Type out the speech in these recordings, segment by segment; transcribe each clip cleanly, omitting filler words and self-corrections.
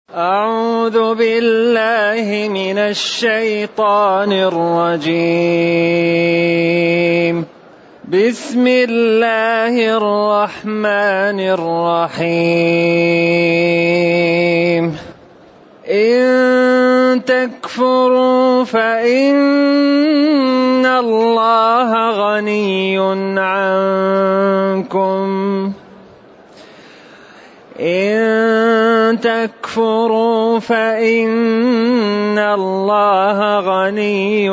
أعوذ بالله من الشيطان الرجيم. بسم الله الرحمن الرحيم. إن تكفروا فإن الله غني عنكم إن تكفروا فإن الله غني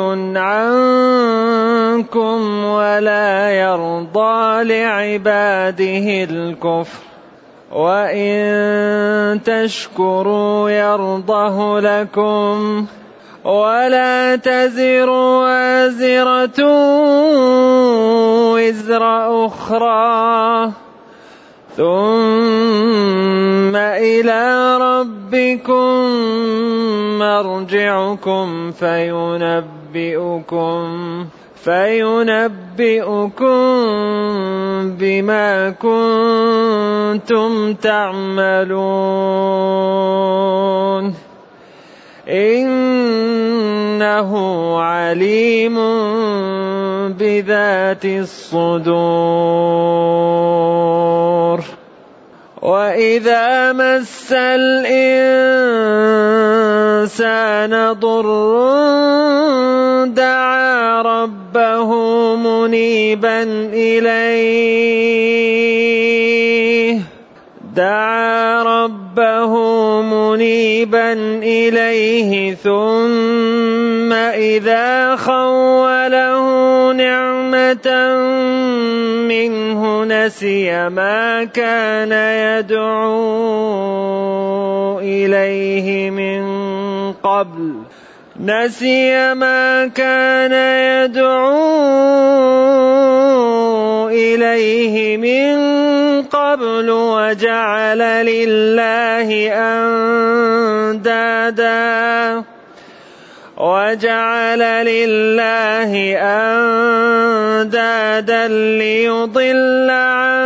عنكم ولا يرضى لعباده الكفر وإن تشكروا يرضه لكم ولا تزر وازرة وزر أخرى ثم إلى ربكم مرجعكم فينبئكم بما كنتم تعملون إنه عليم بذات الصدور. وإذا مس الإنسان ضر دعا ربه منيبا إليه ثم إذا خوله نعمة منه نسي ما كان يدعو إليه من قبل وجعل لله أندادا ليضل عن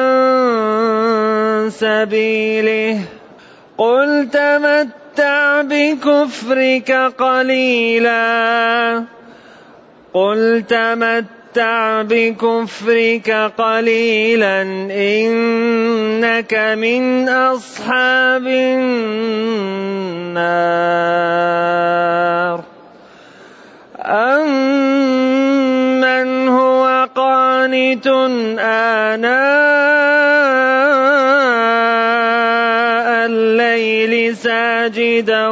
سبيله. قل تمتع بكفرك قليلا إنك من أصحاب النار. أمن هو قانت آناء الليل ساجدا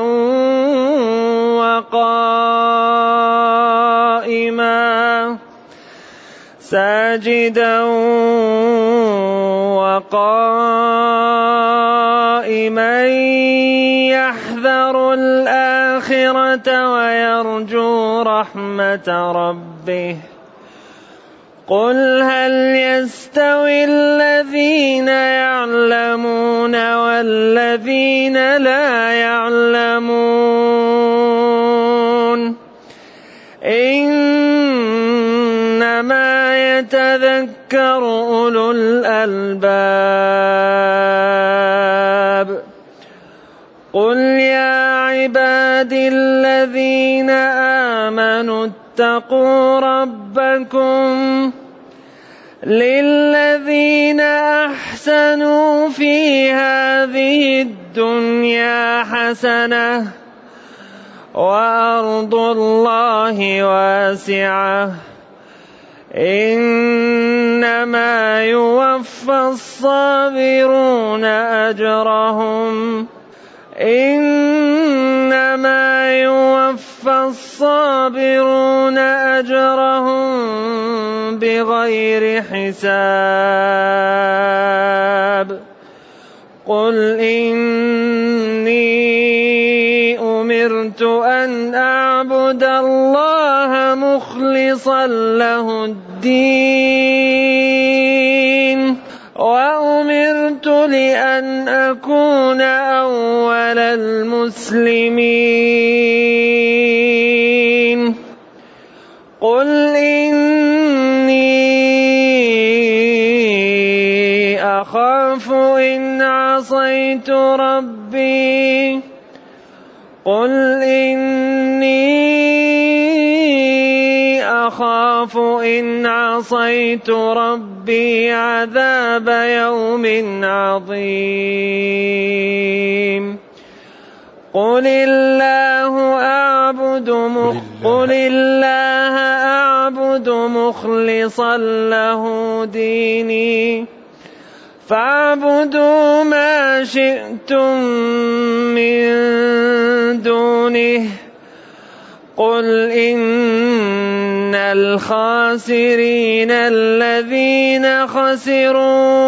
وقائما يحذر الآخرة ويرجو رحمة ربه. قل هل يستوي الذين يعلمون والذين لا يعلمون إنما يتذكر أولو الألباب. قل يا عبادي الذين آمنوا اتقوا ربكم للذين أحسنوا في هذه الدنيا حسنة وأرض الله واسعة إنما يوفى الصابرون أجرهم بغير حساب. قل إني أمرت أن أعبد الله مخلصا له الدين وأمرت لأن أكون أول المسلمين. قل إني أخاف إن عصيت ربي قل إني أخاف إن عصيت ربي عذاب يوم عظيم قل الله أعبد مخلصا له ديني فاعبدوا ما شئتم من دونه قل إن الخاسرين الذين خسروا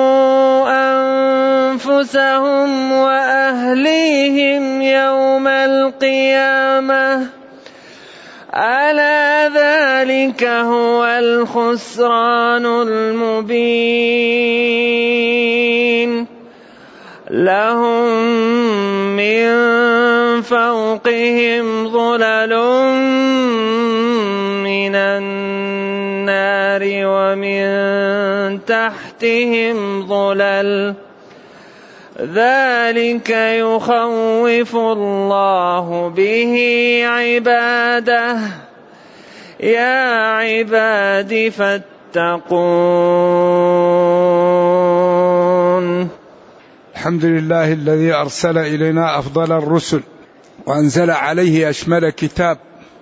أنفسهم وأهليهم يوم القيامة ألا ذلك هو الخسران المبين لهم من فوقهم ظلل من النار ومن تحتهم ظلل ذلك يخوف الله به عباده يا عباد فاتقون. الحمد لله الذي أرسل إلينا أفضل الرسل وأنزل عليه أشمل كتاب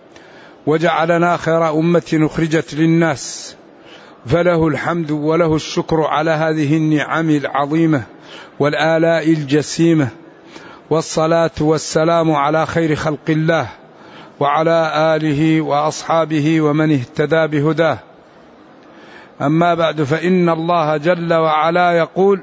وجعلنا خير أمة أخرجت للناس فله الحمد وله الشكر على هذه النعم العظيمة والآلاء الجسيمة والصلاة والسلام على خير خلق الله وعلى آله وأصحابه ومن اهتدى بهداه. أما بعد فإن الله جل وعلا يقول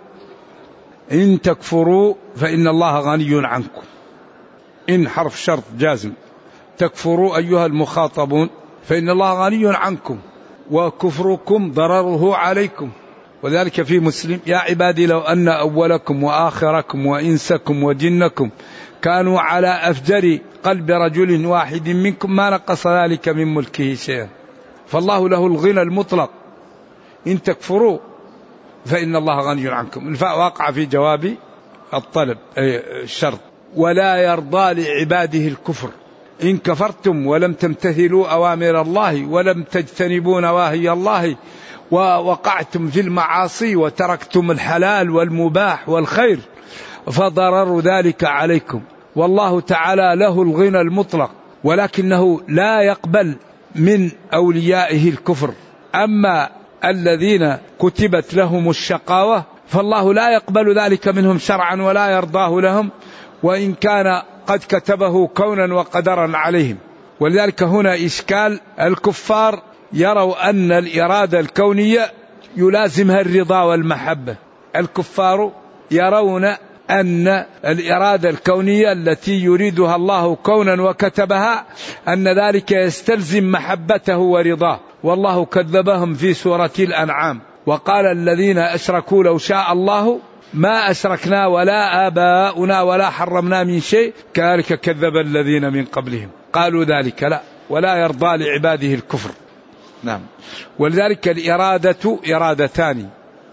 إن تكفروا فإن الله غني عنكم. إن حرف شرط جازم، تكفروا أيها المخاطبون فإن الله غني عنكم وكفركم ضرره عليكم. وذلك في مسلم يا عبادي لو أن أولكم وآخركم وإنسكم وجنكم كانوا على أفجر قلب رجل واحد منكم ما نقص ذلك من ملكه شيئا. فالله له الغنى المطلق. إن تكفروا فإن الله غني عنكم. الفاء واقع في جواب الطلب الشرط. ولا يرضى لعباده الكفر. إن كفرتم ولم تمتثلوا أوامر الله ولم تجتنبوا نواهي الله ووقعتم في المعاصي وتركتم الحلال والمباح والخير فضرر ذلك عليكم. والله تعالى له الغنى المطلق ولكنه لا يقبل من أوليائه الكفر. أما الذين كتبت لهم الشقاوة فالله لا يقبل ذلك منهم شرعا ولا يرضاه لهم وإن كان قد كتبه كونا وقدرا عليهم. ولذلك هنا إشكال. الكفار يروا أن الإرادة الكونية يلازمها الرضا والمحبة. الكفار يرون أن الإرادة الكونية التي يريدها الله كونا وكتبها أن ذلك يستلزم محبته ورضاه. والله كذبهم في سورة الأنعام وقال الذين أشركوا لو شاء الله ما أشركنا ولا آباؤنا ولا حرمنا من شيء كذلك كذب الذين من قبلهم. قالوا ذلك لا ولا يرضى لعباده الكفر. نعم. ولذلك الإرادة إرادتان،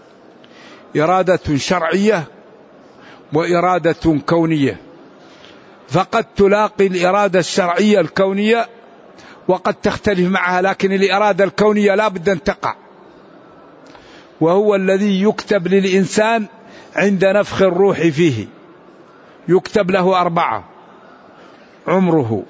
إرادة شرعية وإرادة كونية. فقد تلاقي الإرادة الشرعية الكونية وقد تختلف معها، لكن الإرادة الكونية لا بد أن تقع. وهو الذي يكتب للإنسان عند نفخ الروح فيه. يكتب له 4: عمره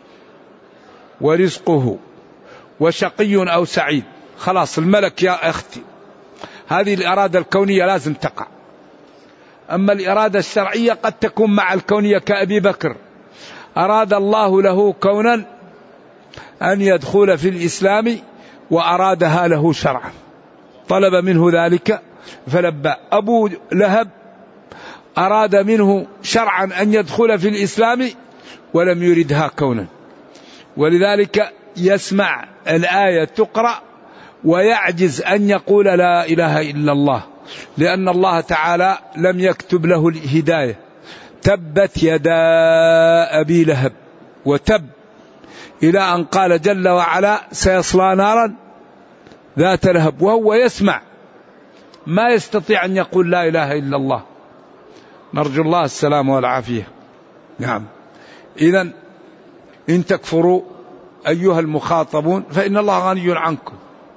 ورزقه وشقي أو سعيد. خلاص الملك يا أختي. هذه الإرادة الكونية لازم تقع. أما الإرادة الشرعية قد تكون مع الكونية كأبي بكر أراد الله له كونا أن يدخل في الإسلام وأرادها له شرعا طلب منه ذلك فلبى. أبو لهب أراد منه شرعا أن يدخل في الإسلام ولم يردها كونا. ولذلك يسمع الآية تقرأ ويعجز أن يقول لا إله إلا الله لأن الله تعالى لم يكتب له الهداية. تبت يدا أبي لهب وتب، إلى أن قال جل وعلا سيصلى نارا ذات لهب، وهو يسمع ما يستطيع أن يقول لا إله إلا الله. نرجو الله السلام والعافية. نعم. إذن إن تكفروا أيها المخاطبون فإن الله غني عنكم،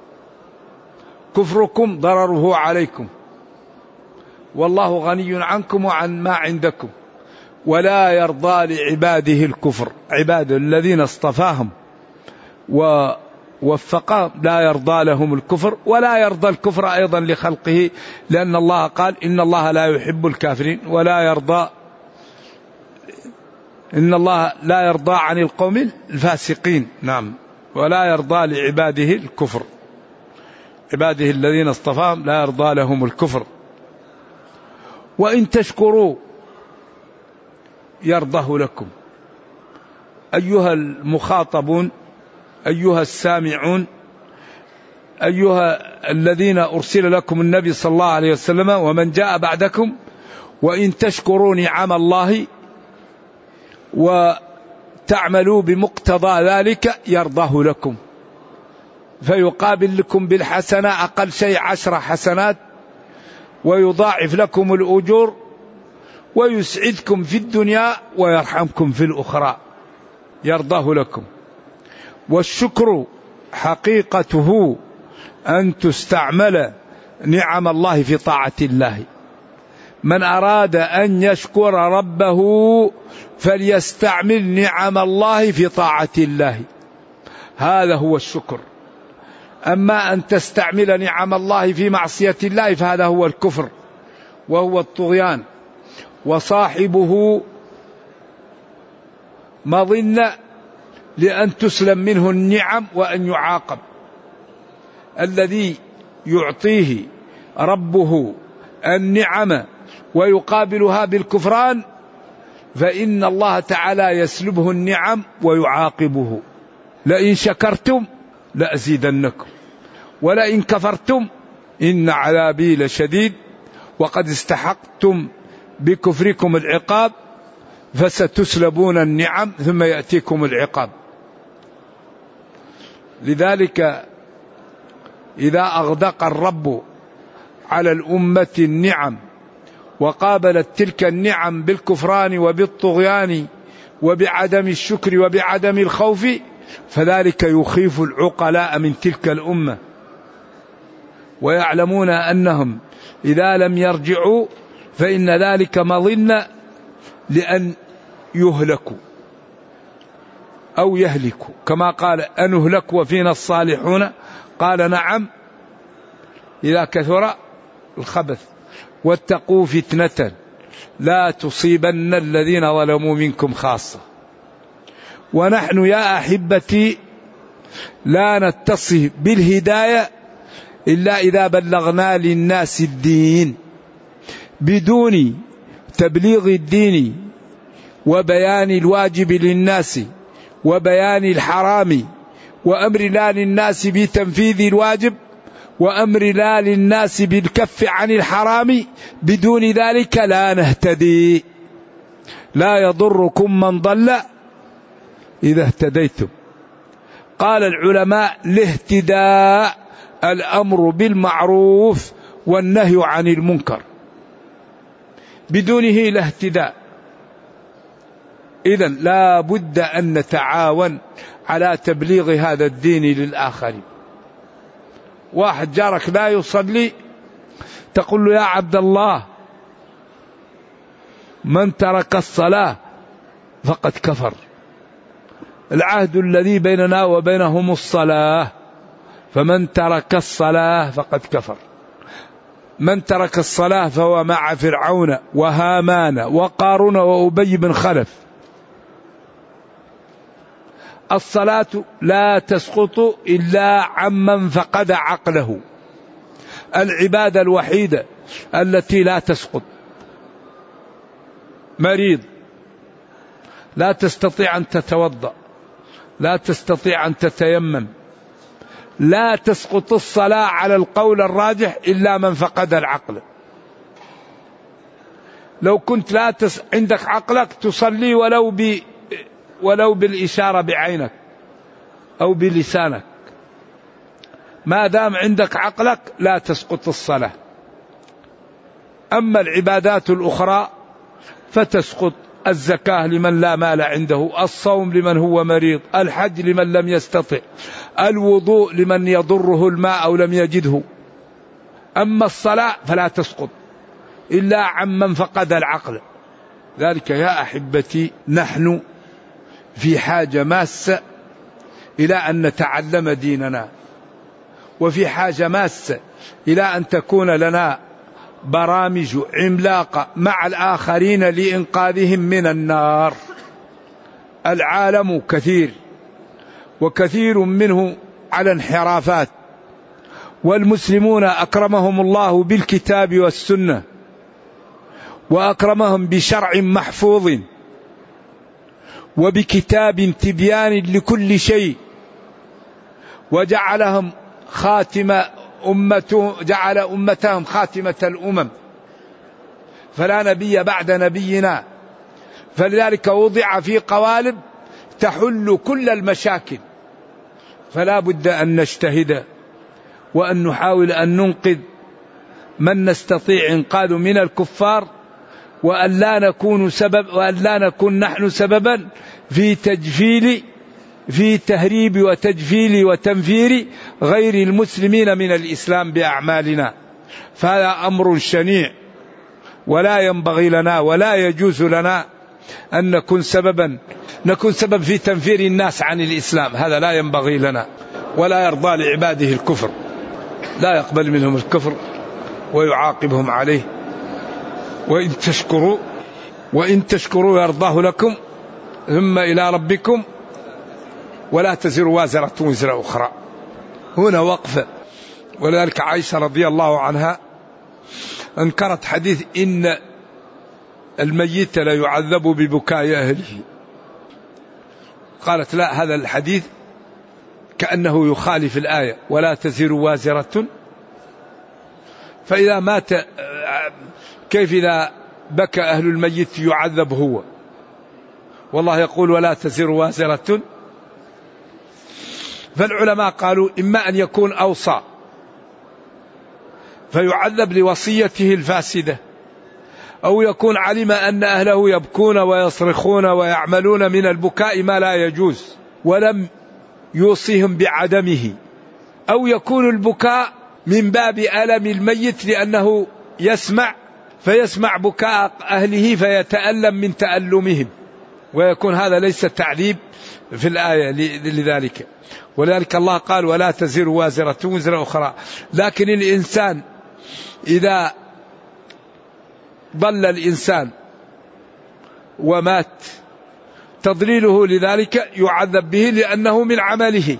كفركم ضرره عليكم، والله غني عنكم وعن ما عندكم، ولا يرضى لعباده الكفر. عباده الذين اصطفاهم ووفقهم لا يرضى لهم الكفر، ولا يرضى الكفر أيضا لخلقه، لأن الله قال إن الله لا يحب الكافرين ولا يرضى، إن الله لا يرضى عن القوم الفاسقين. نعم، ولا يرضى لعباده الكفر، عباده الذين اصطفاهم لا يرضى لهم الكفر. وإن تشكروا يرضه لكم. أيها المخاطبون، أيها السامعون، أيها الذين أرسل لكم النبي صلى الله عليه وسلم ومن جاء بعدكم، وإن تشكروا نعم الله وتعملوا بمقتضى ذلك يرضاه لكم، فيقابل لكم بالحسنة أقل شيء 10 حسنات، ويضاعف لكم الأجور، ويسعدكم في الدنيا ويرحمكم في الأخرى، يرضاه لكم. والشكر حقيقته أن تستعمل نعم الله في طاعة الله. من أراد أن يشكر ربه فليستعمل نعم الله في طاعة الله، هذا هو الشكر. أما أن تستعمل نعم الله في معصية الله فهذا هو الكفر وهو الطغيان، وصاحبه مظنة لأن تسلم منه النعم وأن يعاقب. الذي يعطيه ربه النعم ويقابلها بالكفران فإن الله تعالى يسلبه النعم ويعاقبه. لئن شكرتم لأزيدنكم ولئن كفرتم إن عذابي لشديد وقد استحقتم بكفركم العقاب فستسلبون النعم ثم يأتيكم العقاب. لذلك إذا أغدق الرب على الأمة النعم وقابلت تلك النعم بالكفران وبالطغيان وبعدم الشكر وبعدم الخوف فذلك يخيف العقلاء من تلك الأمة، ويعلمون أنهم إذا لم يرجعوا فإن ذلك مظنة لأن يهلكوا أو يهلكوا، كما قال أنهلك وفينا الصالحون، قال نعم إذا كثر الخبث واتقوا فتنة لا تصيبن الذين ظلموا منكم خاصة. ونحن يا أحبتي لا نتصف بالهداية إلا إذا بلغنا للناس الدين. بدون تبليغ الدين وبيان الواجب للناس وبيان الحرام وأمر لا للناس بتنفيذ الواجب وأمر لا للناس بالكف عن الحرام، بدون ذلك لا نهتدي. لا يضركم من ضل إذا اهتديتم. قال العلماء الاهتداء الأمر بالمعروف والنهي عن المنكر، بدونه لا اهتداء. إذن لا بد أن نتعاون على تبليغ هذا الدين للآخرين. واحد جارك لا يصلي تقول له يا عبد الله من ترك الصلاة فقد كفر، العهد الذي بيننا وبينهم الصلاة، فمن ترك الصلاة فقد كفر. من ترك الصلاة فهو مع فرعون وهامان وقارون وأبي بن خلف. الصلاة لا تسقط إلا عمن فقد عقله. العبادة الوحيدة التي لا تسقط مريض، لا تستطيع أن تتوضأ، لا تستطيع أن تتيمم، لا تسقط الصلاة على القول الراجح إلا من فقد العقل. لو كنت عندك عقلك تصلي ولو بالإشارة بعينك أو بلسانك، ما دام عندك عقلك لا تسقط الصلاة. أما العبادات الأخرى فتسقط الزكاة لمن لا مال عنده، الصوم لمن هو مريض، الحج لمن لم يستطع، الوضوء لمن يضره الماء أو لم يجده. أما الصلاة فلا تسقط إلا عمن فقد العقل. ذلك يا أحبتي نحن في حاجة ماسة إلى أن نتعلم ديننا، وفي حاجة ماسة إلى أن تكون لنا برامج عملاقة مع الآخرين لإنقاذهم من النار. العالم كثير وكثير منه على انحرافات، والمسلمون أكرمهم الله بالكتاب والسنة، وأكرمهم بشرع محفوظ وبكتاب تبيان لكل شيء، وجعلهم جعل أمتهم خاتمة الأمم، فلا نبي بعد نبينا. فلذلك وضع في قوالب تحل كل المشاكل. فلا بد أن نجتهد وأن نحاول أن ننقذ من نستطيع إنقاذه من الكفار، وأن لا نكون نحن سببا في تهريب وتجفيل وتنفير غير المسلمين من الإسلام بأعمالنا. فهذا أمر شنيع، ولا ينبغي لنا ولا يجوز لنا أن نكون سبب في تنفير الناس عن الإسلام. هذا لا ينبغي لنا، ولا يرضى لعباده الكفر، لا يقبل منهم الكفر ويعاقبهم عليه. وإن تشكروا يرضاه لكم ثم إلى ربكم ولا تزر وازرة وزر أخرى. هنا وقفة. ولذلك عائشة رضي الله عنها انكرت حديث إن الميت لا يعذب ببكاء أهله. قالت لا، هذا الحديث كأنه يخالف الآية ولا تزر وازرة. فإذا مات كيف إذا بكى أهل الميت يعذب هو؟ والله يقول ولا تزر وازرة. فالعلماء قالوا إما أن يكون أوصى فيعذب لوصيته الفاسدة، أو يكون علم أن أهله يبكون ويصرخون ويعملون من البكاء ما لا يجوز ولم يوصيهم بعدمه، أو يكون البكاء من باب ألم الميت لأنه فيسمع بكاء أهله فيتألم من تألمهم، ويكون هذا ليس تعذيب في الآية لذلك. ولذلك الله قال ولا تزر وازرة وزر أخرى. لكن الإنسان إذا ضل الإنسان ومات تضليله لذلك يعذب به لأنه من عمله.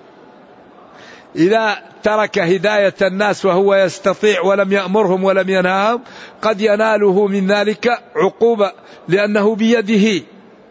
إذا ترك هداية الناس وهو يستطيع ولم يأمرهم ولم ينهاهم قد يناله من ذلك عقوبة لأنه بيده.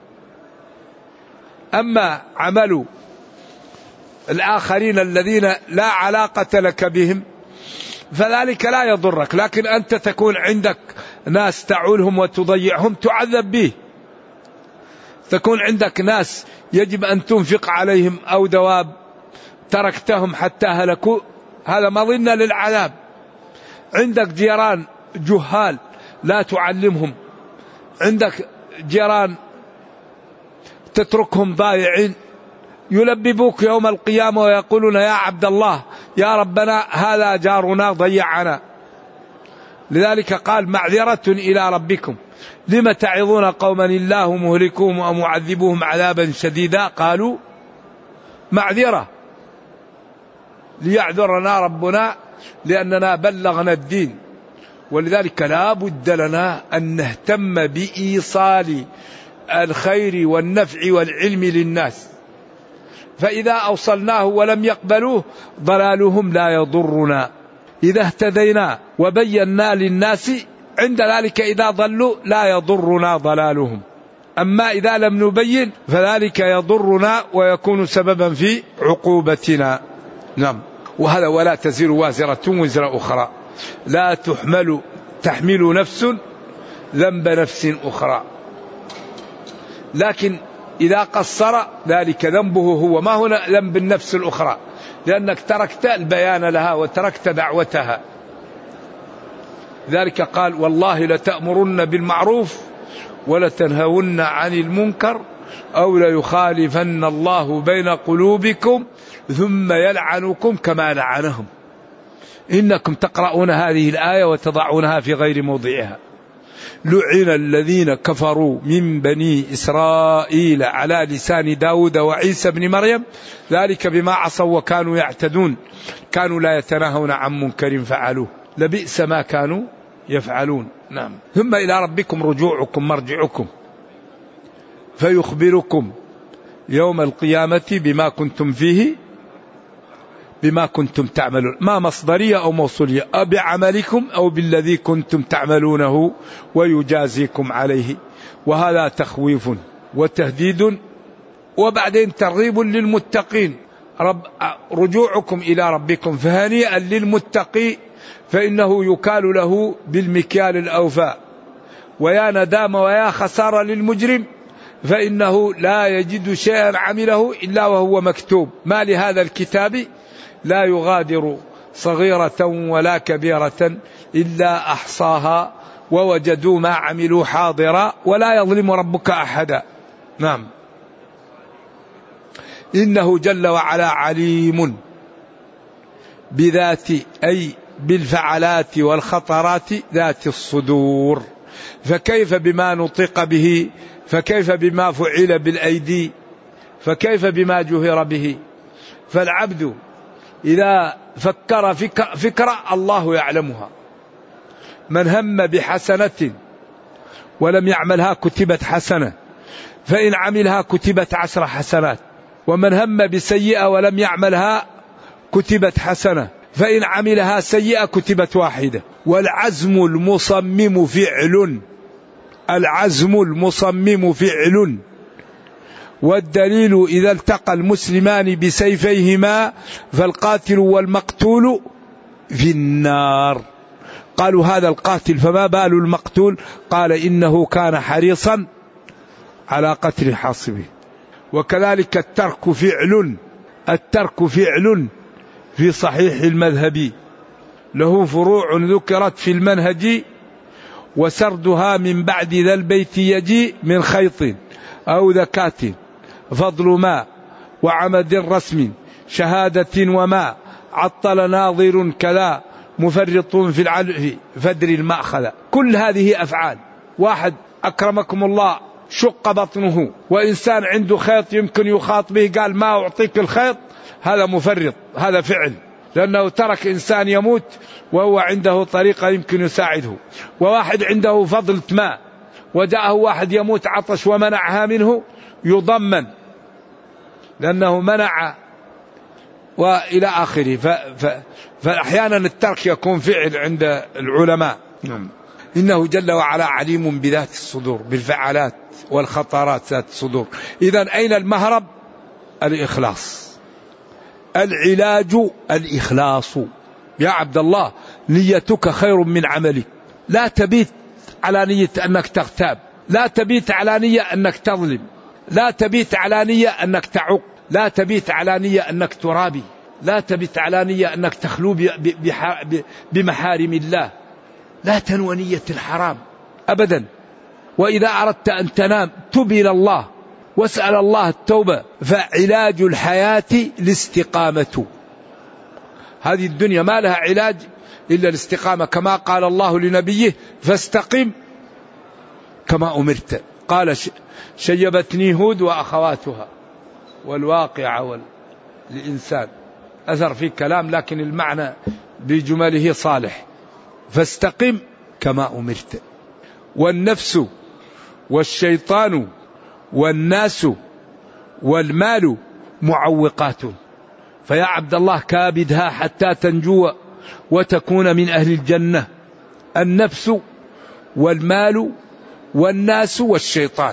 أما عمل الآخرين الذين لا علاقة لك بهم فذلك لا يضرك، لكن أنت تكون عندك ناس تعولهم وتضيعهم تعذب به. تكون عندك ناس يجب أن تنفق عليهم أو دواب تركتهم حتى هلكوا، هذا مظنة للعذاب. عندك جيران جهال لا تعلمهم، عندك جيران تتركهم ضايعين يلببوك يوم القيامة ويقولون يا عبد الله يا ربنا هذا جارنا ضيعنا. لذلك قال معذرة إلى ربكم لم تعظون قوما الله مهلكوهم أو معذبوهم عذابا شديدا قالوا معذرة ليعذرنا ربنا لأننا بلغنا الدين. ولذلك لا بد لنا أن نهتم بإيصال الخير والنفع والعلم للناس، فإذا أوصلناه ولم يقبلوه ضلالهم لا يضرنا. إذا اهتدينا وبينا للناس عند ذلك إذا ضلوا لا يضرنا ضلالهم. أما إذا لم نبين فذلك يضرنا ويكون سببا في عقوبتنا. نعم. وهذا ولا تزر وازرة وزر أخرى، لا تحمل نفس ذنب نفس أخرى. لكن إذا قصر ذلك ذنبه هو، ما هو ذنب النفس الأخرى، لأنك تركت البيان لها وتركت دعوتها. ذلك قال والله لتأمرن بالمعروف ولتنهون عن المنكر أو ليخالفن الله بين قلوبكم ثم يلعنكم كما لعنهم. إنكم تقرؤون هذه الآية وتضعونها في غير موضعها. لعن الذين كفروا من بني إسرائيل على لسان داود وعيسى بن مريم ذلك بما عصوا وكانوا يعتدون كانوا لا يتناهون عن منكر فعلوه لبئس ما كانوا يفعلون. نعم. ثم إلى ربكم رجوعكم مرجعكم فيخبركم يوم القيامة بما كنتم تعملون. ما مصدرية أو موصولية، بعملكم أو بالذي كنتم تعملونه ويجازيكم عليه. وهذا تخويف وتهديد وبعدين ترغيب للمتقين. رجوعكم إلى ربكم فهنيئا للمتقي فإنه يكال له بالمكيال الأوفى، ويا ندام ويا خسارة للمجرم فإنه لا يجد شيئا عمله إلا وهو مكتوب. ما لهذا الكتاب لا يغادر صغيرة ولا كبيرة إلا أحصاها ووجدوا ما عملوا حاضرا ولا يظلم ربك أحدا. نعم. إنه جل وعلا عليم بذات أي بالفعلات والخطرات ذات الصدور. فكيف بما نطق به، فكيف بما فعل بالأيدي، فكيف بما جهر به. فالعبد إذا فكر فكرة الله يعلمها. من هم بحسنة ولم يعملها كتبت حسنة، فإن عملها كتبت 10 حسنات. ومن هم بسيئة ولم يعملها كتبت حسنة، فإن عملها سيئة كتبت 1. والعزم المصمم فعل، العزم المصمم فعل. والدليل إذا التقى المسلمان بسيفيهما فالقاتل والمقتول في النار. قالوا هذا القاتل فما بال المقتول؟ قال إنه كان حريصا على قتل حاصبه. وكذلك الترك فعل، الترك فعل في صحيح المذهب له فروع ذكرت في المنهج وسردها من بعد ذا البيت يجي من خيط أو ذكاة فضل ما وعمد رسم شهادة وما عطل ناظر كذا مفرط في العلف فدر المأخذ. كل هذه أفعال. واحد أكرمكم الله شق بطنه وإنسان عنده خيط يمكن يخاط به قال ما أعطيك الخيط، هذا مفرط، هذا فعل، لأنه ترك إنسان يموت وهو عنده طريقة يمكن يساعده. وواحد عنده فضلة ماء وجاءه واحد يموت عطش ومنعها منه يضمن لأنه منع وإلى آخره. فأحيانا الترك يكون فعل عند العلماء. إنه جل وعلا عليم بذات الصدور بالفعالات والخطرات ذات الصدور. إذن أين المهرب؟ الإخلاص. العلاج الإخلاص. يا عبد الله نيتك خير من عملك. لا تبيت على نية أنك تغتاب، لا تبيت على نية أنك تظلم، لا تبيت على نية أنك تعق، لا تبيت على نية أنك ترابي، لا تبيت على نية أنك تخلو بمحارم الله. لا تنوى نية الحرام أبدا. وإذا أردت أن تنام تب إلى الله واسأل الله التوبة. فعلاج الحياة الاستقامة. هذه الدنيا ما لها علاج إلا الاستقامة، كما قال الله لنبيه فاستقم كما أمرت. قال شيبتني هود وأخواتها والواقع والإنسان. أثر في كلام لكن المعنى بجمله صالح. فاستقم كما أمرت. والنفس والشيطان والناس والمال معوقات، فيا عبد الله كابدها حتى تنجو وتكون من أهل الجنة. النفس والمال والناس والشيطان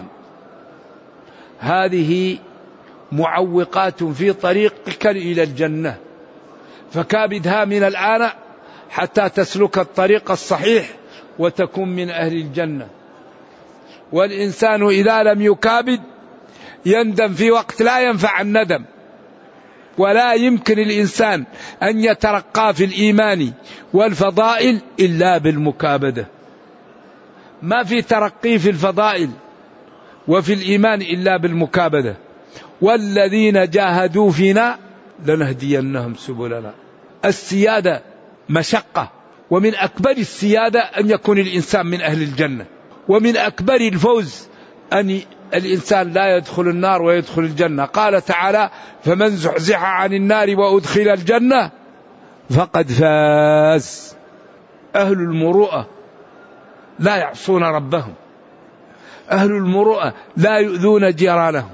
هذه معوقات في طريقك إلى الجنة، فكابدها من الآن حتى تسلك الطريق الصحيح وتكون من أهل الجنة. والإنسان إذا لم يكابد يندم في وقت لا ينفع الندم. ولا يمكن الإنسان أن يترقى في الإيمان والفضائل إلا بالمكابدة. ما في ترقي في الفضائل وفي الإيمان إلا بالمكابدة. والذين جاهدوا فينا لنهدينهم سبلنا. السيادة مشقة، ومن أكبر السيادة أن يكون الإنسان من أهل الجنة، ومن أكبر الفوز أن الإنسان لا يدخل النار ويدخل الجنة. قال تعالى: فمن زحزح عن النار وأدخل الجنة فقد فاز. أهل المروءة لا يعصون ربهم، أهل المروءة لا يؤذون جيرانهم،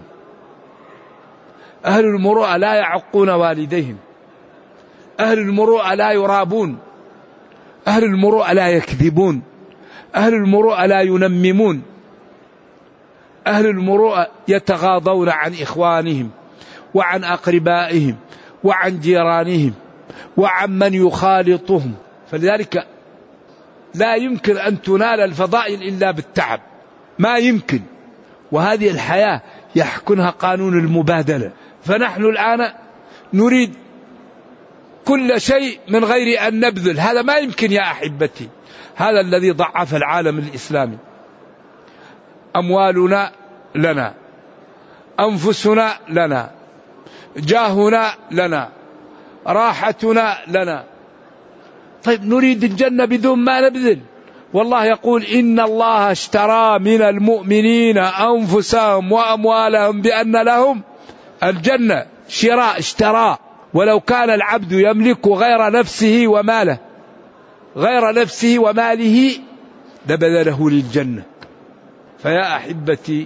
أهل المروءة لا يعقون والديهم، أهل المروءة لا يرابون، أهل المروءة لا يكذبون، أهل المروءة لا ينممون، أهل المروءة يتغاضون عن إخوانهم وعن أقربائهم وعن جيرانهم وعن من يخالطهم. فلذلك لا يمكن أن تنال الفضائل إلا بالتعب، ما يمكن. وهذه الحياة يحكمها قانون المبادلة. فنحن الآن نريد كل شيء من غير أن نبذل، هذا ما يمكن يا أحبتي. هذا الذي ضعف العالم الإسلامي. أموالنا لنا، أنفسنا لنا، جاهنا لنا، راحتنا لنا. طيب نريد الجنة بدون ما نبذل. والله يقول: إن الله اشترى من المؤمنين أنفسهم وأموالهم بأن لهم الجنة. شراء، اشترى. ولو كان العبد يملك غير نفسه وماله، غير نفسه وماله لبذله للجنة. فيا أحبتي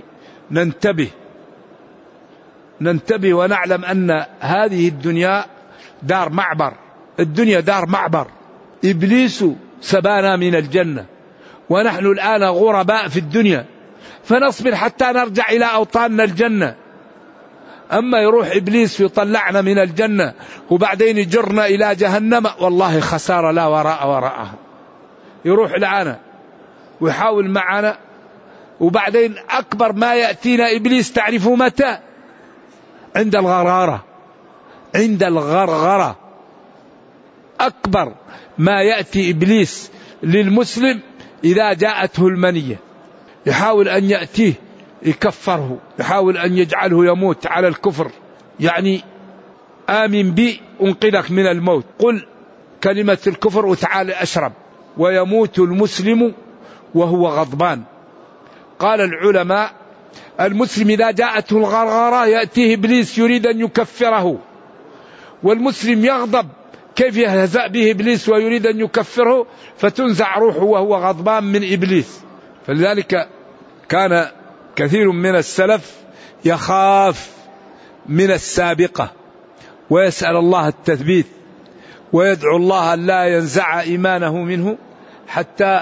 ننتبه ونعلم أن هذه الدنيا دار معبر. الدنيا دار معبر. إبليس سبانا من الجنة، ونحن الآن غرباء في الدنيا، فنصبر حتى نرجع إلى أوطاننا الجنة. أما يروح إبليس يطلعنا من الجنة وبعدين يجرنا إلى جهنم، والله خسارة لا وراء وراءها. يروح العنا ويحاول معنا، وبعدين أكبر ما يأتينا إبليس تعرفوا متى؟ عند الغرغرة. عند الغرغرة أكبر ما يأتي إبليس للمسلم إذا جاءته المنية، يحاول أن يأتيه يكفره، يحاول أن يجعله يموت على الكفر. يعني آمن بي أنقذك من الموت، قل كلمة الكفر وتعال أشرب. ويموت المسلم وهو غضبان. قال العلماء: المسلم إذا جاءته الغرغرة يأتيه إبليس يريد أن يكفره، والمسلم يغضب كيف يهزأ به إبليس ويريد أن يكفره، فتنزع روحه وهو غضبان من إبليس. فلذلك كان كثير من السلف يخاف من السابقة ويسأل الله التثبيت ويدعو الله أن لا ينزع إيمانه منه حتى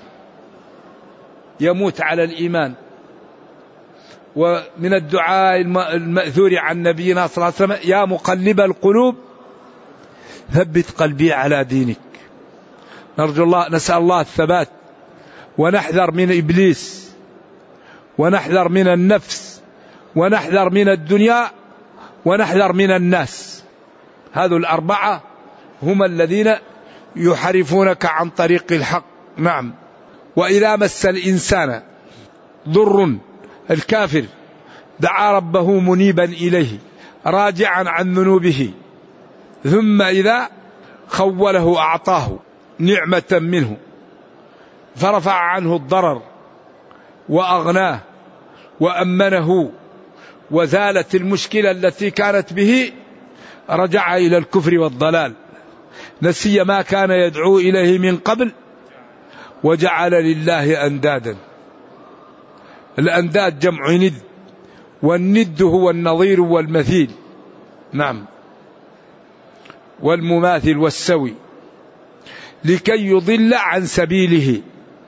يموت على الإيمان. ومن الدعاء المأثور عن نبينا صلى الله عليه وسلم: يا مقلب القلوب ثبت قلبي على دينك. نرجو الله، نسأل الله الثبات، ونحذر من إبليس، ونحذر من النفس، ونحذر من الدنيا، ونحذر من الناس. هذو الأربعة هم الذين يحرفونك عن طريق الحق. نعم. وإذا مس الإنسان ضر، الكافر دعا ربه منيبا إليه راجعا عن ذنوبه، ثم إذا خوله أعطاه نعمة منه فرفع عنه الضرر وأغناه وأمنه وزالت المشكلة التي كانت به، رجع إلى الكفر والضلال، نسي ما كان يدعو إليه من قبل وجعل لله أندادا. الأنداد جمع ند، والند هو النظير والمثيل. نعم. والمماثل والسوي، لكي يضل عن سبيله.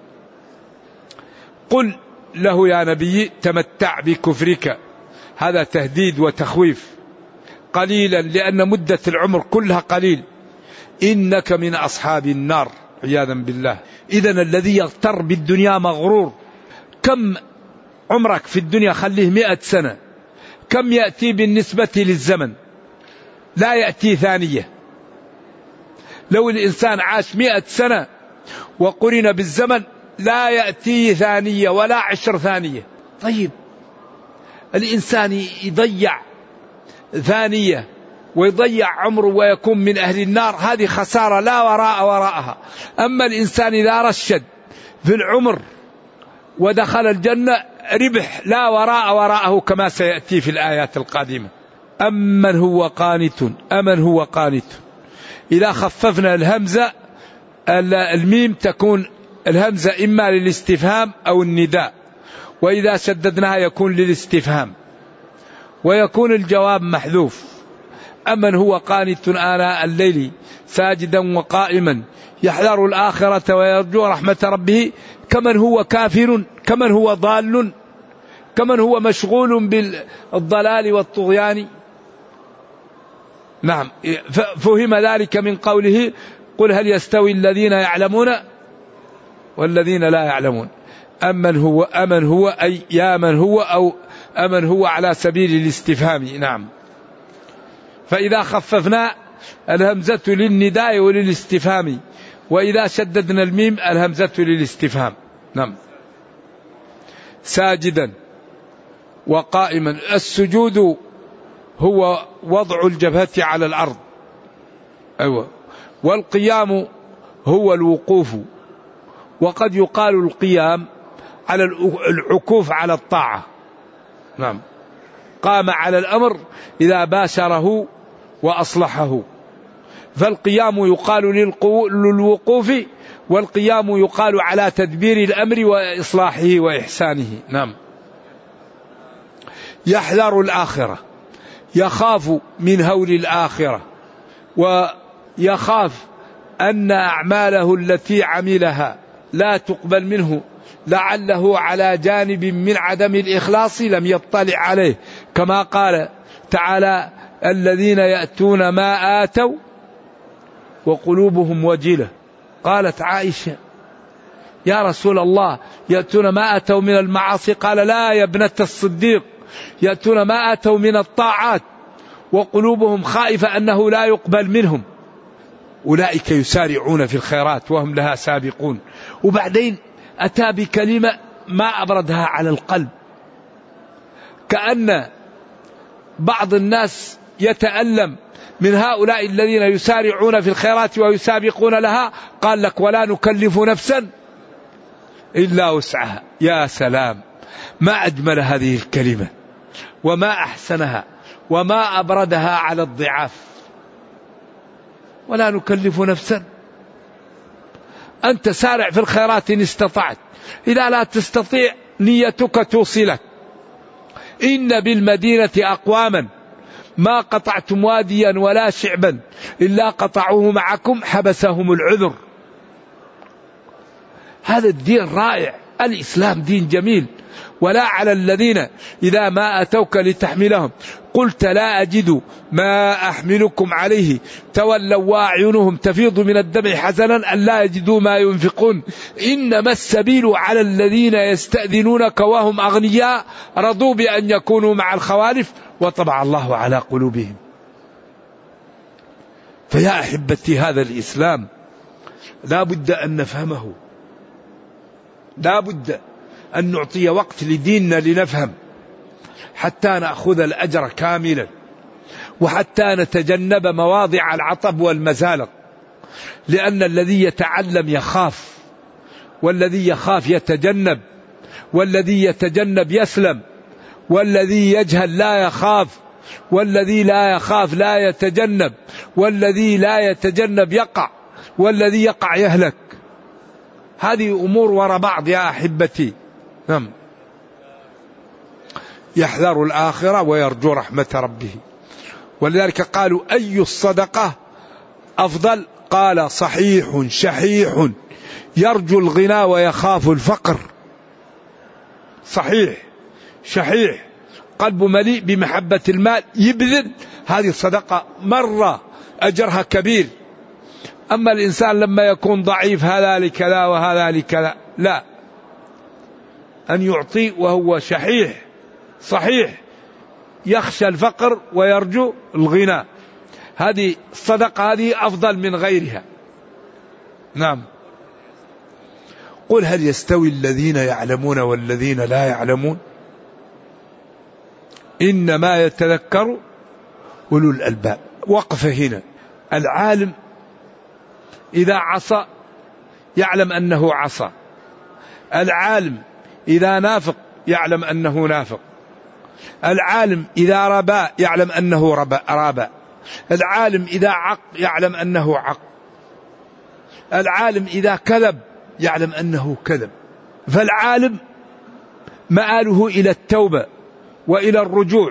قل له يا نبي: تمتع بكفرك. هذا تهديد وتخويف. قليلا، لأن مدة العمر كلها قليل. إنك من أصحاب النار عياذا بالله. إذن الذي يغتر بالدنيا مغرور. كم عمرك في الدنيا؟ خليه 100 سنة. كم يأتي بالنسبة للزمن؟ لا يأتي ثانية. لو الإنسان عاش 100 سنة وقرن بالزمن لا يأتي ثانية ولا 10 ثانية. طيب الإنسان يضيع ثانية ويضيع عمره ويكون من أهل النار، هذه خسارة لا وراءها. أما الإنسان إذا رشد في العمر ودخل الجنة ربح لا وراءه كما سيأتي في الآيات القادمة. أمن هو قانت. إذا خففنا الهمزة الميم تكون الهمزة إما للاستفهام أو النداء، وإذا شددناها يكون للاستفهام ويكون الجواب محذوف. أمن هو قانت آناء الليل ساجدا وقائما يحذر الآخرة ويرجو رحمة ربه كمن هو كافر، كمن هو ضال، كمن هو مشغول بالضلال والطغيان. نعم، فهم ذلك من قوله قل هل يستوي الذين يعلمون والذين لا يعلمون. أمن هو أي يا من هو، أو أمن هو على سبيل الاستفهام. نعم، فإذا خففنا الهمزة للنداء وللاستفهام، وإذا شددنا الميم الهمزة للاستفهام. نعم، ساجدا وقائما. السجود هو وضع الجبهة على الأرض، أيوة. والقيام هو الوقوف، وقد يقال القيام على العكوف على الطاعة. نعم، قام على الأمر إذا باشره وأصلحه. فالقيام يقال للوقوف، والقيام يقال على تدبير الأمر وإصلاحه وإحسانه. نعم، يحذر الآخرة، يخاف من هول الآخرة، ويخاف أن أعماله التي عملها لا تقبل منه، لعله على جانب من عدم الإخلاص لم يطلع عليه، كما قال تعالى الذين يأتون ما آتوا وقلوبهم وجلة. قالت عائشة يا رسول الله يأتون ما آتوا من المعاصي؟ قال لا يا ابنة الصديق، يأتون ما آتوا من الطاعات وقلوبهم خائفة أنه لا يقبل منهم، أولئك يسارعون في الخيرات وهم لها سابقون. وبعدين أتى بكلمة ما أبردها على القلب، كأن بعض الناس يتألم من هؤلاء الذين يسارعون في الخيرات ويسابقون لها. قال لك ولا نكلف نفسا إلا وسعها. يا سلام، ما أجمل هذه الكلمة وما أحسنها وما أبردها على الضعاف. ولا نكلف نفسا، أنت سارع في الخيرات إن استطعت، إذا لا تستطيع نيتك توصلك. إن بالمدينة أقواما ما قطعتم واديا ولا شعبا إلا قطعوه معكم حبسهم العذر. هذا الدين رائع، الإسلام دين جميل. ولا على الذين إذا ما أتوك لتحملهم قلت لا أجد ما أحملكم عليه تولوا وأعينهم تفيض من الدمع حزنا ألا يجدوا ما ينفقون إنما السبيل على الذين يستأذنونك وهم أغنياء رضوا بأن يكونوا مع الخوالف وطبع الله على قلوبهم. فيا أحبتي هذا الإسلام لا بد أن نفهمه، لا بد أن نعطي وقت لديننا لنفهم، حتى نأخذ الأجر كاملا، وحتى نتجنب مواضع العطب والمزالق. لأن الذي يتعلم يخاف، والذي يخاف يتجنب، والذي يتجنب يسلم، والذي يجهل لا يخاف، والذي لا يخاف لا يتجنب، والذي لا يتجنب يقع، والذي يقع يهلك. هذه أمور وراء بعض يا أحبتي. نعم، يحذر الآخرة ويرجو رحمة ربه. ولذلك قالوا أي الصدقة أفضل؟ قال صحيح شحيح يرجو الغنى ويخاف الفقر. صحيح شحيح قلبه مليء بمحبة المال يبذل، هذه الصدقة مرة أجرها كبير. أما الإنسان لما يكون ضعيف هذا لكذا وهذا لكذا، لا، أن يعطي وهو شحيح صحيح يخشى الفقر ويرجو الغنى، هذه الصدقة هذه أفضل من غيرها. نعم، قل هل يستوي الذين يعلمون والذين لا يعلمون إنما يتذكر أولو الألباب. وقفة هنا. العالم إذا عصى يعلم أنه عصى، العالم إذا نافق يعلم أنه نافق، العالم إذا ربى يعلم أنه رابى، العالم إذا عق يعلم أنه عق، العالم إذا كذب يعلم أنه كذب. فالعالم مآله إلى التوبة وإلى الرجوع،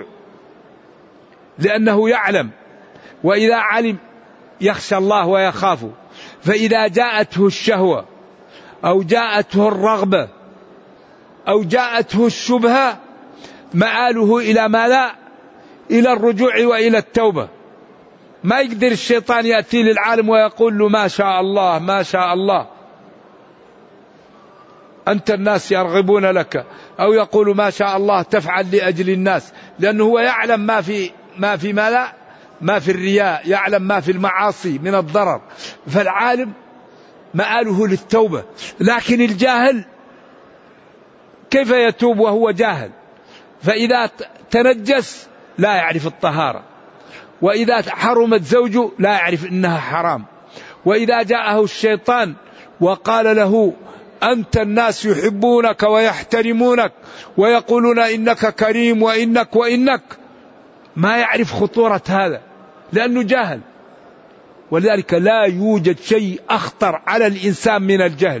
لأنه يعلم، وإذا علم يخشى الله ويخافه. فإذا جاءته الشهوة أو جاءته الرغبة أو جاءته الشبهة مآله إلى ما لا، إلى الرجوع وإلى التوبة. ما يقدر الشيطان يأتي للعالم ويقول له ما شاء الله ما شاء الله أنت الناس يرغبون لك، أو يقول ما شاء الله تفعل لأجل الناس، لأنه هو يعلم ما في الرياء، يعلم ما في المعاصي من الضرر. فالعالم مآله للتوبة. لكن الجاهل كيف يتوب وهو جاهل؟ فإذا تنجس لا يعرف الطهارة، وإذا حرمت زوجه لا يعرف إنها حرام، وإذا جاءه الشيطان وقال له أنت الناس يحبونك ويحترمونك ويقولون إنك كريم وإنك ما يعرف خطورة هذا لأنه جاهل. ولذلك لا يوجد شيء أخطر على الإنسان من الجهل.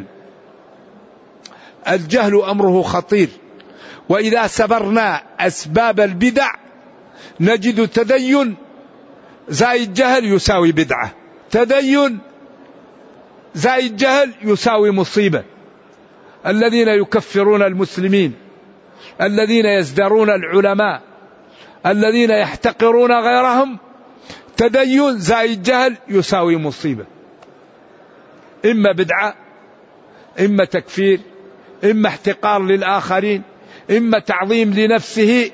الجهل أمره خطير. وإذا سبرنا أسباب البدع نجد تدين زائد جهل يساوي بدعة، تدين زائد جهل يساوي مصيبة. الذين يكفرون المسلمين، الذين يزدرون العلماء، الذين يحتقرون غيرهم، تدين زائد جهل يساوي مصيبة. إما بدعة، إما تكفير، إما احتقار للآخرين، إما تعظيم لنفسه،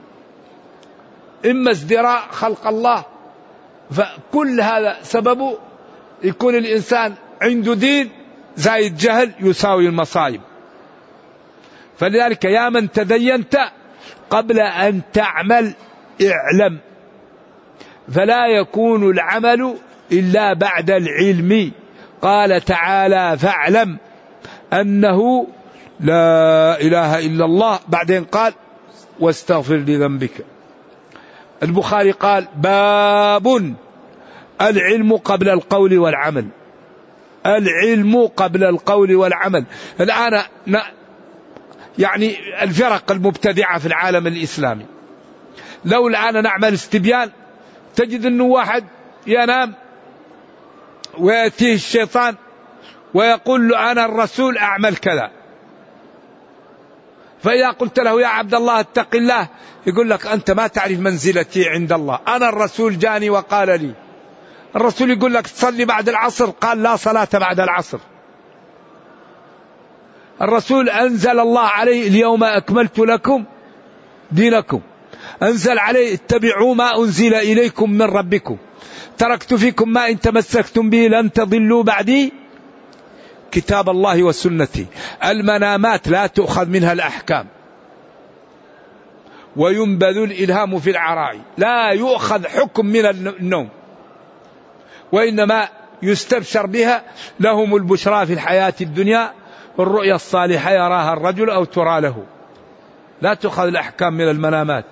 إما ازدراء خلق الله. فكل هذا سببه يكون الإنسان عنده دين زائد جهل يساوي المصائب. فلذلك يا من تدينت قبل أن تعمل اعلم، فلا يكون العمل إلا بعد العلم. قال تعالى فاعلم أنه لا إله إلا الله، بعدين قال واستغفر لذنبك. البخاري قال باب العلم قبل القول والعمل، العلم قبل القول والعمل. الآن يعني الفرق المبتدعة في العالم الإسلامي لو الآن نعمل استبيان تجد أنه واحد ينام ويأتيه الشيطان ويقول له أنا الرسول أعمل كذا، فإذا قلت له يا عبد الله اتق الله يقول لك أنت ما تعرف منزلتي عند الله، أنا الرسول جاني وقال لي. الرسول يقول لك تصلي بعد العصر، قال لا صلاة بعد العصر. الرسول أنزل الله عليه اليوم أكملت لكم دينكم، أنزل عليه اتبعوا ما أنزل إليكم من ربكم، تركت فيكم ما إن تمسكتم به لن تضلوا بعدي كتاب الله وسنتي. المنامات لا تؤخذ منها الأحكام، وينبذ الإلهام في العراء، لا يؤخذ حكم من النوم، وإنما يستبشر بها. لهم البشرى في الحياة الدنيا الرؤيا الصالحة يراها الرجل أو ترى له. لا تؤخذ الأحكام من المنامات.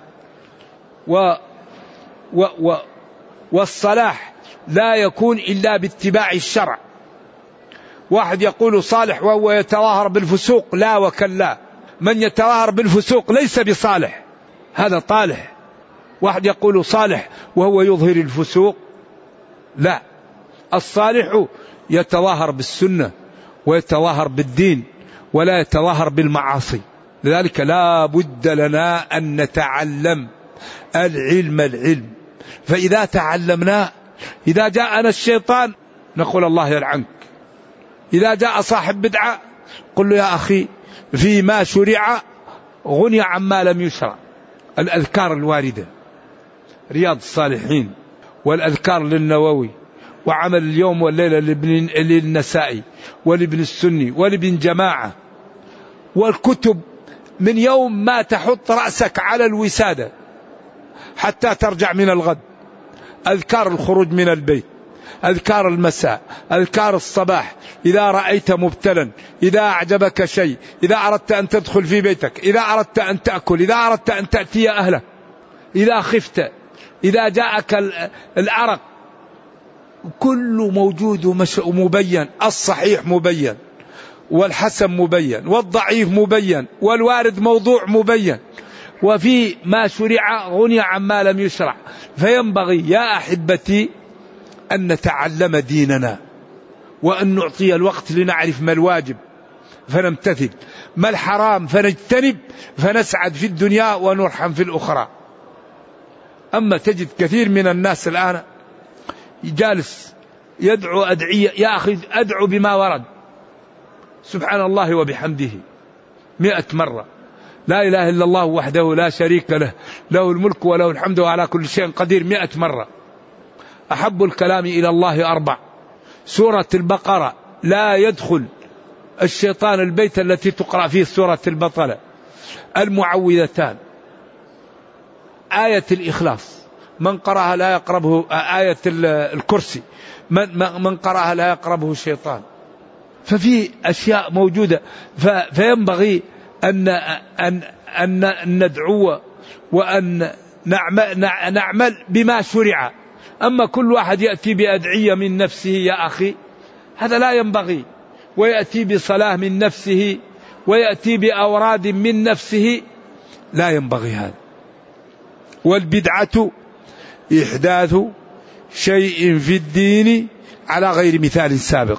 والصلاح لا يكون إلا باتباع الشرع. واحد يقول صالح وهو يتظاهر بالفسوق، لا وكلا، من يتظاهر بالفسوق ليس بصالح، هذا طالح. واحد يقول صالح وهو يظهر الفسوق، لا، الصالح يتظاهر بالسنة ويتظاهر بالدين ولا يتظاهر بالمعاصي. لذلك لا بد لنا أن نتعلم العلم. فإذا تعلمنا، إذا جاءنا الشيطان نقول الله يلعنك. إذا جاء صاحب بدعة قل له يا أخي فيما شرع غني عما لم يشرع. الأذكار الواردة، رياض الصالحين، والأذكار للنووي، وعمل اليوم والليلة للنسائي ولابن السني ولابن جماعة. والكتب من يوم ما تحط رأسك على الوسادة حتى ترجع من الغد، أذكار الخروج من البيت، أذكار المساء، أذكار الصباح، إذا رأيت مبتلا، إذا أعجبك شيء، إذا أردت أن تدخل في بيتك، إذا أردت أن تأكل، إذا أردت أن تأتي أهلك، إذا خفت، إذا جاءك العرق، كل موجود ومبين. الصحيح مبين، والحسن مبين، والضعيف مبين، والوارد موضوع مبين. وفي ما شرع غني عما لم يشرع. فينبغي يا أحبتي أن نتعلم ديننا، وأن نعطي الوقت لنعرف ما الواجب فنمتثل، ما الحرام فنجتنب، فنسعد في الدنيا ونرحم في الأخرى. أما تجد كثير من الناس الآن جالس يدعو أدعية، يا أخي أدعو بما ورد، سبحان الله وبحمده 100 مرة، لا إله إلا الله وحده لا شريك له، له الملك وله الحمد وعلى كل شيء قدير 100 مرة. أحب الكلام إلى الله 4. سورة البقرة لا يدخل الشيطان البيت التي تقرأ فيه سورة البطلة. المعوذتان، آية الإخلاص من قرأها لا يقربه، آية الكرسي من قرأها لا يقربه الشيطان. ففي أشياء موجودة، فينبغي أن ندعو وأن نعمل بما شرع. أما كل واحد يأتي بأدعية من نفسه يا أخي هذا لا ينبغي، ويأتي بصلاة من نفسه، ويأتي بأوراد من نفسه، لا ينبغي هذا. والبدعة إحداث شيء في الدين على غير مثال سابق.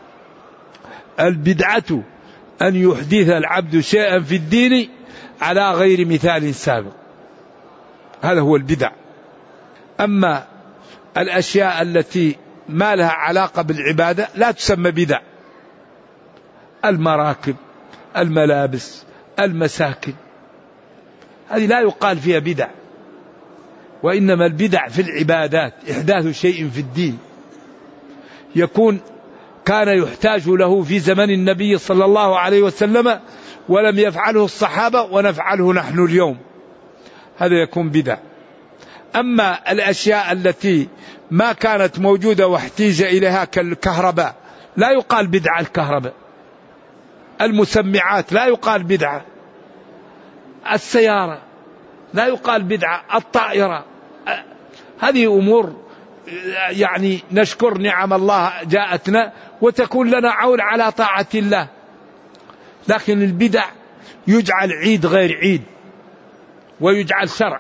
البدعة أن يحدث العبد شيئا في الدين على غير مثال سابق، هذا هو البدع. أما الأشياء التي ما لها علاقة بالعبادة لا تسمى بدع. المراكب، الملابس، المساكن، هذه لا يقال فيها بدع، وإنما البدع في العبادات إحداث شيء في الدين كان يحتاج له في زمن النبي صلى الله عليه وسلم ولم يفعله الصحابة ونفعله نحن اليوم، هذا يكون بدع. أما الأشياء التي ما كانت موجودة واحتيج إليها كالكهرباء لا يقال بدعة الكهرباء. المسمعات لا يقال بدعة. السيارة لا يقال بدعة. الطائرة، هذه أمور يعني نشكر نعم الله جاءتنا وتكون لنا عون على طاعة الله. لكن البدع يجعل عيد غير عيد ويجعل شرع.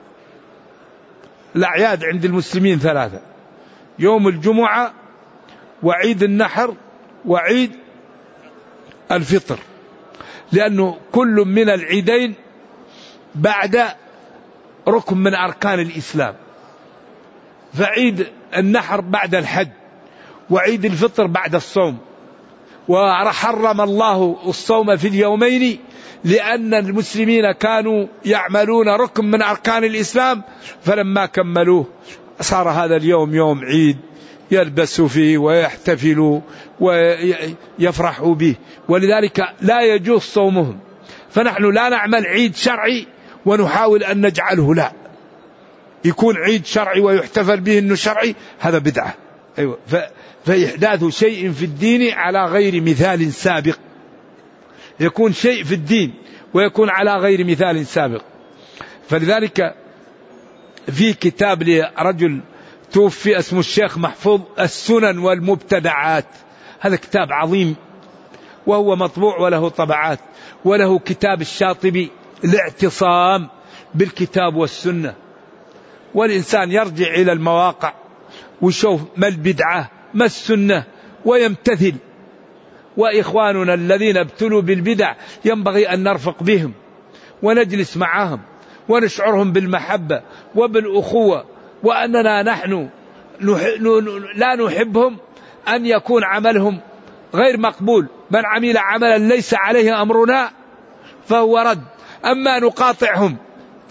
الأعياد عند المسلمين 3: يوم الجمعة، وعيد النحر، وعيد الفطر، لأنه كل من العيدين بعد ركن من أركان الإسلام. فعيد النحر بعد الحج، وعيد الفطر بعد الصوم. وحرم الله الصوم في اليومين لأن المسلمين كانوا يعملون ركن من أركان الإسلام، فلما كملوه صار هذا اليوم يوم عيد يلبسوا فيه ويحتفلوا ويفرحوا به، ولذلك لا يجوز صومهم. فنحن لا نعمل عيد شرعي ونحاول أن نجعله لا يكون عيد شرعي ويحتفل به أنه شرعي، هذا بدعة. أيوة. فإحداث شيء في الدين على غير مثال سابق، يكون شيء في الدين ويكون على غير مثال سابق. فلذلك في كتاب لرجل توفي اسمه الشيخ محفوظ، السنن والمبتدعات، هذا كتاب عظيم وهو مطبوع وله طبعات، وله كتاب الشاطبي الاعتصام بالكتاب والسنة. والإنسان يرجع إلى المواقع ويشوف ما البدعة ما السنة ويمتثل. وإخواننا الذين ابتلوا بالبدع ينبغي أن نرفق بهم ونجلس معهم ونشعرهم بالمحبة وبالأخوة، وأننا نحن لا نحبهم أن يكون عملهم غير مقبول. من عمل عملا ليس عليه أمرنا فهو رد. أما نقاطعهم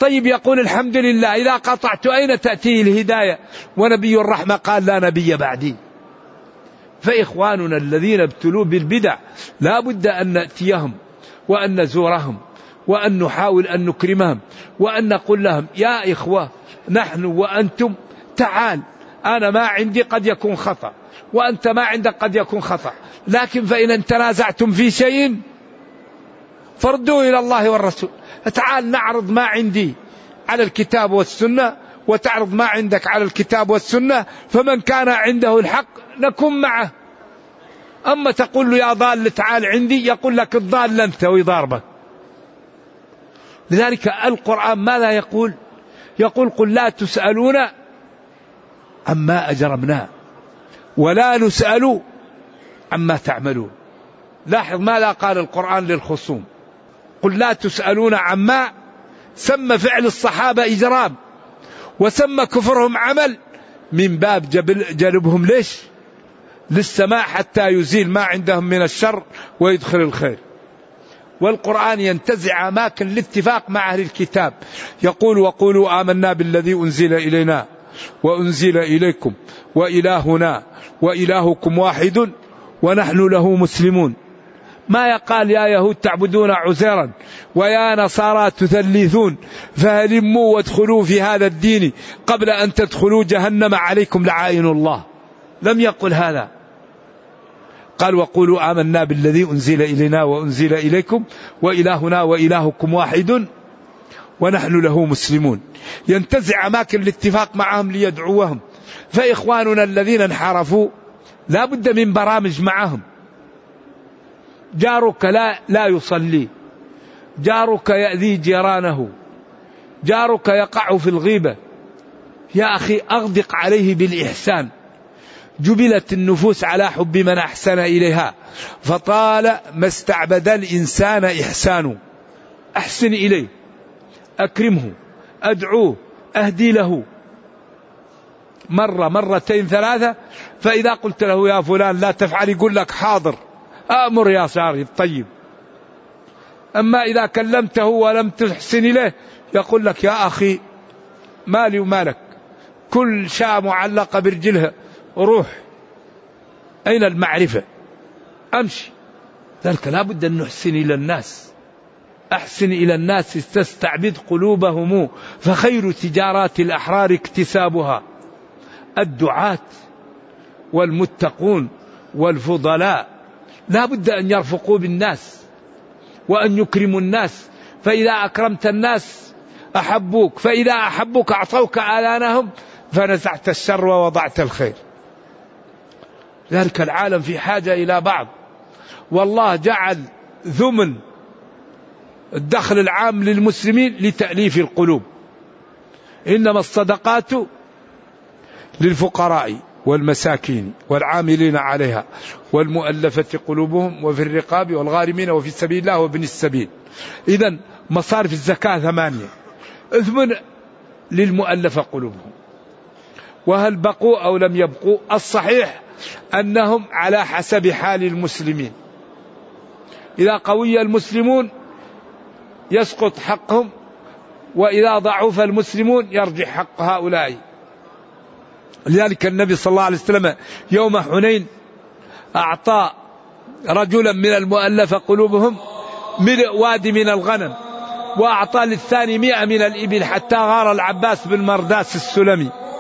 طيب يقول الحمد لله، إذا قطعت أين تأتيه الهداية؟ ونبي الرحمة قال لا نبي بعدي. فإخواننا الذين ابتلوا بالبدع لا بد أن نأتيهم وأن نزورهم وأن نحاول أن نكرمهم وأن نقول لهم يا إخوة نحن وأنتم تعال، أنا ما عندي قد يكون خطأ وأنت ما عندك قد يكون خطأ، لكن فإن تنازعتم في شيء فردوا إلى الله والرسول. تعال نعرض ما عندي على الكتاب والسنة وتعرض ما عندك على الكتاب والسنة، فمن كان عنده الحق نكون معه. أما تقول له يا ضال تعال عندي، يقول لك الضال أنت ويضاربك. لذلك القرآن ماذا يقول؟ يقول قل لا تسألون عما أجرمنا ولا نسأل عما تعملون. لاحظ ماذا قال القرآن للخصوم؟ قل لا تسألون عما، سمى فعل الصحابة إجرام وسمى كفرهم عمل، من باب جلبهم ليش؟ للسماء حتى يزيل ما عندهم من الشر ويدخل الخير. والقرآن ينتزع أماكن الاتفاق مع أهل الكتاب، يقول وقولوا آمنا بالذي أنزل إلينا وأنزل إليكم وإلهنا وإلهكم واحد ونحن له مسلمون. ما يقال يا يهود تعبدون عزيرا ويا نصارى تثلثون فهلموا وادخلوا في هذا الدين قبل أن تدخلوا جهنم عليكم لعائن الله. لم يقل هذا، قال وقولوا آمنا بالذي أنزل إلينا وأنزل إليكم وإلهنا وإلهكم واحد ونحن له مسلمون. ينتزع أماكن الاتفاق معهم ليدعوهم. فإخواننا الذين انحرفوا لا بد من برامج معهم. جارك لا يصلي، جارك يأذي جيرانه، جارك يقع في الغيبة، يا أخي أغدق عليه بالإحسان. جبلت النفوس على حب من أحسن إليها، فطال ما استعبد الإنسان إحسانه. أحسن إليه، أكرمه، أدعوه، أهدي له مرة مرتين ثلاثة، فإذا قلت له يا فلان لا تفعل يقول لك حاضر، أمر يا صاحبي طيب. أما إذا كلمته ولم تحسن إليه يقول لك يا أخي مالي ومالك، كل شاة معلقة برجلها روح، أين المعرفة؟ أمشي. ذلك لا بد أن نحسن إلى الناس. أحسن إلى الناس تستعبد قلوبهم، فخير تجارات الأحرار اكتسابها. الدعاة والمتقون والفضلاء لا بد أن يرفقوا بالناس وأن يكرموا الناس، فإذا أكرمت الناس أحبوك، فإذا أحبوك أعطوك آلانهم، فنزعت الشر ووضعت الخير. ذلك العالم في حاجة إلى بعض، والله جعل ثمن الدخل العام للمسلمين لتأليف القلوب. إنما الصدقات للفقراء والمساكين والعاملين عليها والمؤلفة قلوبهم وفي الرقاب والغارمين وفي سبيل الله وابن السبيل. إذن مصارف الزكاة 8، ثمن للمؤلفة قلوبهم. وهل بقوا أو لم يبقوا؟ الصحيح أنهم على حسب حال المسلمين. إذا قوي المسلمون يسقط حقهم، وإذا ضعف المسلمون يرجع حق هؤلاء. لذلك النبي صلى الله عليه وسلم يوم حنين أعطى رجلا من المؤلفة قلوبهم ملء وادي من الغنم، وأعطى للثاني 100 من الإبل، حتى غار العباس بن مرداس السلمي